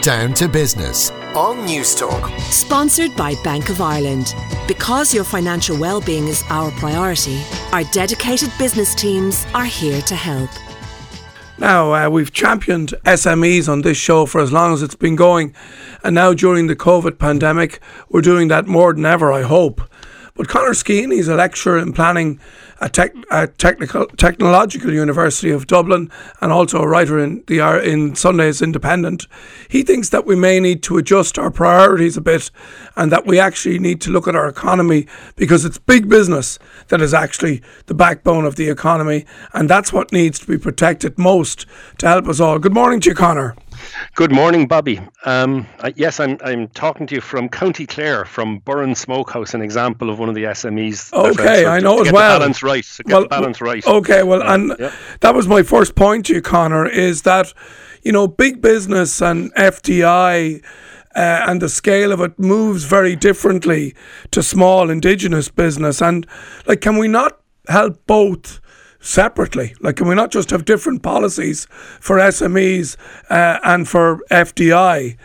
Down to Business on Newstalk. Sponsored by Bank of Ireland. Because your financial well-being is our priority, our dedicated business teams are here to help. Now, we've championed SMEs on this show for as long as it's been going, and now during the COVID pandemic, we're doing that more than ever, I hope. But Conor Skeeney is a lecturer in planning at Technological University of Dublin and also a writer in Sunday's Independent. He thinks that we may need to adjust our priorities a bit and that we actually need to look at our economy because it's big business that is actually the backbone of the economy, and that's what needs to be protected most to help us all. Good morning to you, Conor. Good morning, Bobby. Yes, I'm talking to you from County Clare, from Burren Smokehouse, an example of one of the SMEs. Okay, I know as well. Get the balance right. Okay, well, that was my first point to you, Conor, is that, big business and FDI and the scale of it moves very differently to small indigenous business. And, can we not help both separately? Can we not just have different policies for SMEs and for FDI?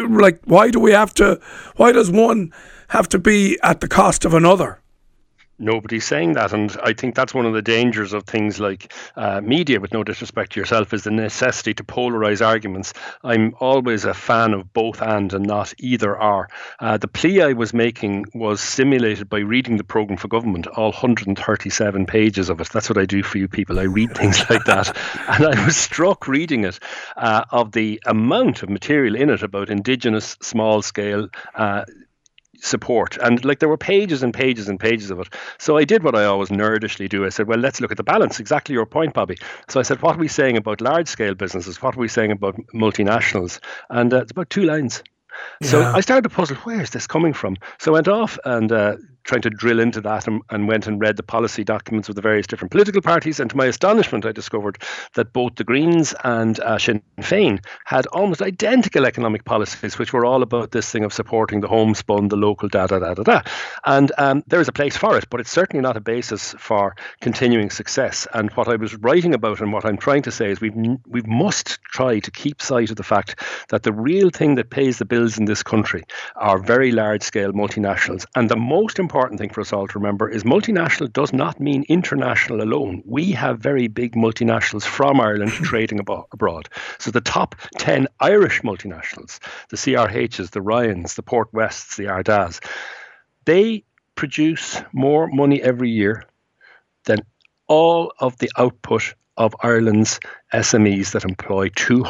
Why does one have to be at the cost of another? Nobody's saying that, and I think that's one of the dangers of things like media, with no disrespect to yourself, is the necessity to polarise arguments. I'm always a fan of both and not either or. The plea I was making was stimulated by reading the programme for government, all 137 pages of it. That's what I do for you people. I read things like that. And I was struck reading it of the amount of material in it about Indigenous small-scale support, and there were pages and pages and pages of it. So I did what I always nerdishly do. I said, well, let's look at the balance. Exactly your point, Bobby. So I said, what are we saying about large scale businesses? What are we saying about multinationals? And it's about 2 lines. So I started to puzzle, where is this coming from? So I went off and trying to drill into that and went and read the policy documents of the various different political parties. And to my astonishment, I discovered that both the Greens and Sinn Féin had almost identical economic policies, which were all about this thing of supporting the homespun, the local da-da-da-da-da. And there is a place for it, but it's certainly not a basis for continuing success. And what I was writing about and what I'm trying to say is we must try to keep sight of the fact that the real thing that pays the bills in this country are very large-scale multinationals. And the most important thing for us all to remember is multinational does not mean international alone. We have very big multinationals from Ireland trading abroad. So the top 10 Irish multinationals, the CRHs, the Ryans, the Port Wests, the Ardaghs, they produce more money every year than all of the output of Ireland's SMEs that employ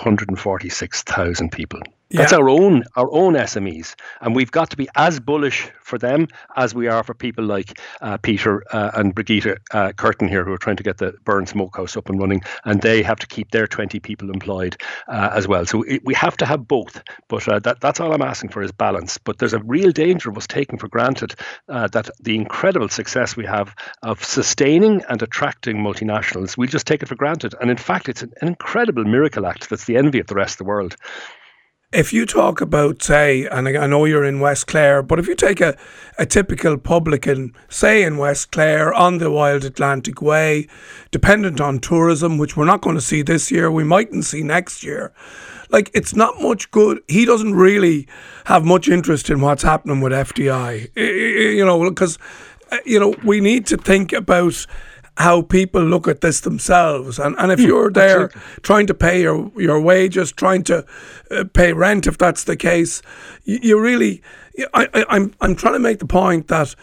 246,000 people. That's our own SMEs, and we've got to be as bullish for them as we are for people like Peter and Brigitte Curtin here, who are trying to get the Burren Smokehouse up and running, and they have to keep their 20 people employed as well. So we have to have both, but that's all I'm asking for is balance. But there's a real danger of us taking for granted that the incredible success we have of sustaining and attracting multinationals, we just take it for granted. And in fact, it's an incredible miracle act that's the envy of the rest of the world. If you talk about, say, and I know you're in West Clare, but if you take a typical publican, say in West Clare, on the Wild Atlantic Way, dependent on tourism, which we're not going to see this year, we mightn't see next year, it's not much good. He doesn't really have much interest in what's happening with FDI, because, we need to think about how people look at this themselves, and if you're there trying to pay your wages, trying to pay rent, if that's the case, you really, I'm trying to make the point that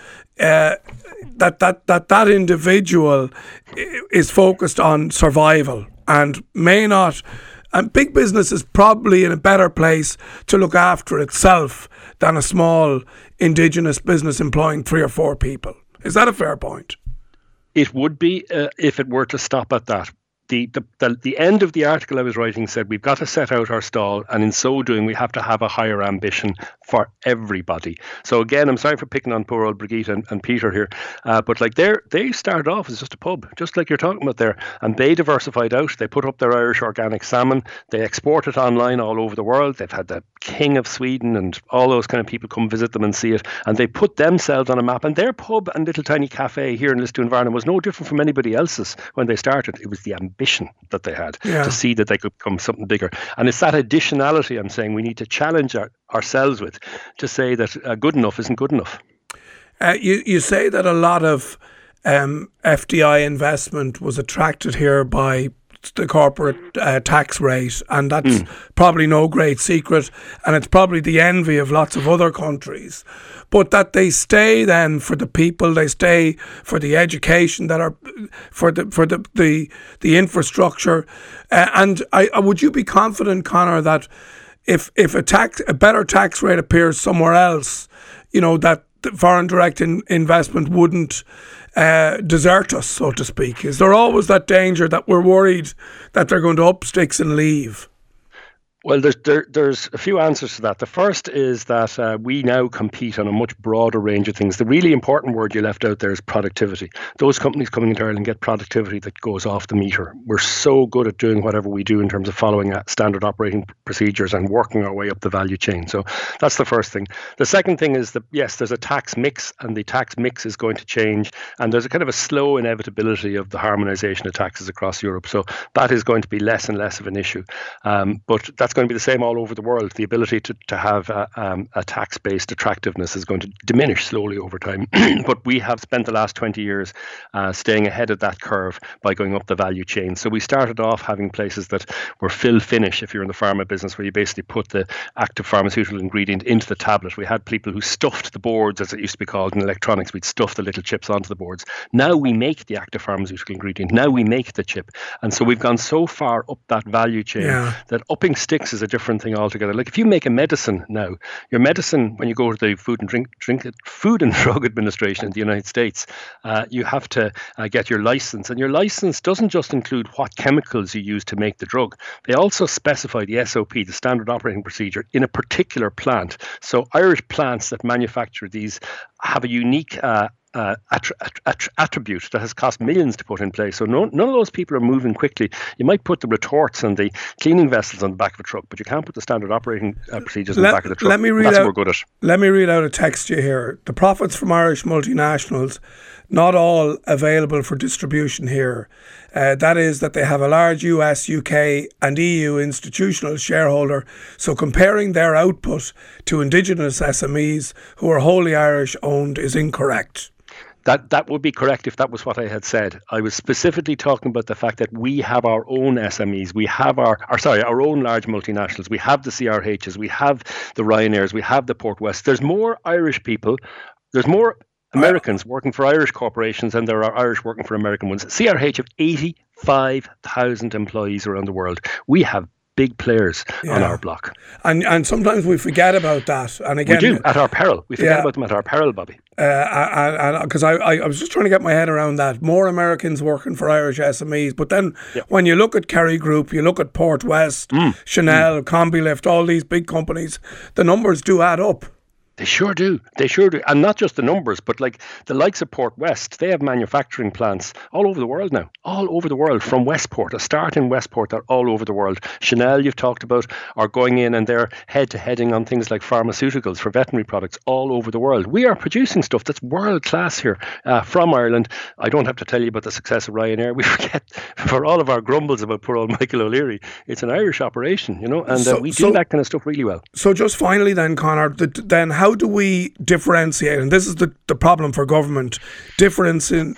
that individual is focused on survival and may not. And big business is probably in a better place to look after itself than a small indigenous business employing 3 or 4 people. Is that a fair point? It would be if it were to stop at that. The end of the article I was writing said we've got to set out our stall, and in so doing we have to have a higher ambition for everybody. So again, I'm sorry for picking on poor old Brigitte and Peter here, but they started off as just a pub, just like you're talking about there, and they diversified out. They put up their Irish organic salmon. They export it online all over the world. They've had the King of Sweden and all those kind of people come visit them and see it, and they put themselves on a map. And their pub and little tiny cafe here in Lisdoonvarna was no different from anybody else's when they started. It was the ambition ambition that they had to see that they could become something bigger. And it's that additionality I'm saying we need to challenge ourselves with, to say that good enough isn't good enough. You say that a lot of FDI investment was attracted here by the corporate tax rate, and that's probably no great secret, and it's probably the envy of lots of other countries. But that they stay then for the people, they stay for the education, that are for the infrastructure, and would you be confident, Conor, that if a better tax rate appears somewhere else, that the foreign direct investment wouldn't desert us, so to speak? Is there always that danger that we're worried that they're going to up sticks and leave? Well, there's a few answers to that. The first is that we now compete on a much broader range of things. The really important word you left out there is productivity. Those companies coming into Ireland get productivity that goes off the meter. We're so good at doing whatever we do in terms of following standard operating procedures and working our way up the value chain. So that's the first thing. The second thing is that, yes, there's a tax mix, and the tax mix is going to change. And there's a kind of a slow inevitability of the harmonisation of taxes across Europe. So that is going to be less and less of an issue. But that's going to be the same all over the world. The ability to have a tax-based attractiveness is going to diminish slowly over time. But we have spent the last 20 years staying ahead of that curve by going up the value chain. So we started off having places that were fill-finish, if you're in the pharma business, where you basically put the active pharmaceutical ingredient into the tablet. We had people who stuffed the boards, as it used to be called in electronics. We'd stuff the little chips onto the boards. Now we make the active pharmaceutical ingredient. Now we make the chip. And so we've gone so far up that value chain that upping sticks is a different thing altogether. Like if you make a medicine now, your medicine, when you go to the Food and Drug Administration in the United States, you have to get your license. And your license doesn't just include what chemicals you use to make the drug. They also specify the SOP, the standard operating procedure, in a particular plant. So Irish plants that manufacture these have a unique attribute that has cost millions to put in place. So none of those people are moving quickly. You might put the retorts and the cleaning vessels on the back of a truck, but you can't put the standard operating procedures on the back of the truck. That's what we're good at. Let me read out a text to you here. The profits from Irish multinationals, not all available for distribution here. That is that they have a large US, UK and EU institutional shareholder. So comparing their output to indigenous SMEs who are wholly Irish owned is incorrect. That would be correct if that was what I had said. I was specifically talking about the fact that we have our own SMEs, we have our own large multinationals, we have the CRHs, we have the Ryanairs, we have the Port West. There's more Irish people, there's more Americans working for Irish corporations than there are Irish working for American ones. CRH have 85,000 employees around the world. We have big players on our block. And sometimes we forget about that. And again, we do, at our peril. We forget about them at our peril, Bobby. Because I was just trying to get my head around that. More Americans working for Irish SMEs. But then when you look at Kerry Group, you look at Port West, Chanel, Combilift, all these big companies, the numbers do add up. They sure do. They sure do. And not just the numbers, but like the likes of Port West, they have manufacturing plants all over the world now. All over the world. From Westport, a start in Westport, they're all over the world. Chanel, you've talked about, are going in and they're head-to-heading on things like pharmaceuticals for veterinary products all over the world. We are producing stuff that's world-class here from Ireland. I don't have to tell you about the success of Ryanair. We forget, for all of our grumbles about poor old Michael O'Leary, it's an Irish operation, and we do that kind of stuff really well. So just finally then, Conor, then how do we differentiate, and this is the problem for government, differentiating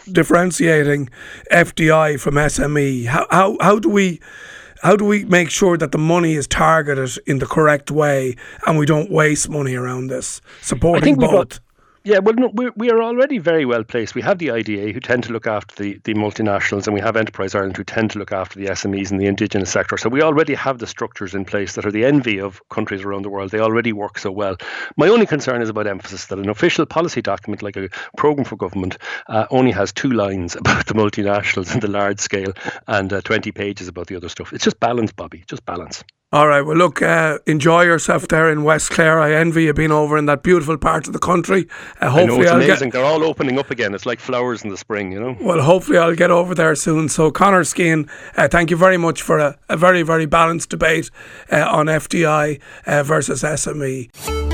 FDI from SME? How do we make sure that the money is targeted in the correct way and we don't waste money around this, supporting both? Yeah, well, no, we are already very well placed. We have the IDA, who tend to look after the multinationals, and we have Enterprise Ireland, who tend to look after the SMEs and the indigenous sector. So we already have the structures in place that are the envy of countries around the world. They already work so well. My only concern is about emphasis, that an official policy document like a programme for government only has 2 lines about the multinationals and the large scale and 20 pages about the other stuff. It's just balance, Bobby, just balance. All right, well, look, enjoy yourself there in West Clare. I envy you being over in that beautiful part of the country. Hopefully, I know, it's amazing. They're all opening up again. It's like flowers in the spring, Well, hopefully I'll get over there soon. So, Conor Skeen, thank you very much for a very, very balanced debate on FDI versus SME.